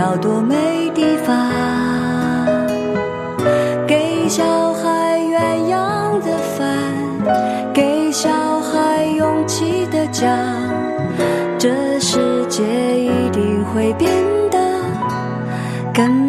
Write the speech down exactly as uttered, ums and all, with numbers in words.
要多美地方，给小孩鸳鸯的饭，给小孩勇气的奖，这世界一定会变得更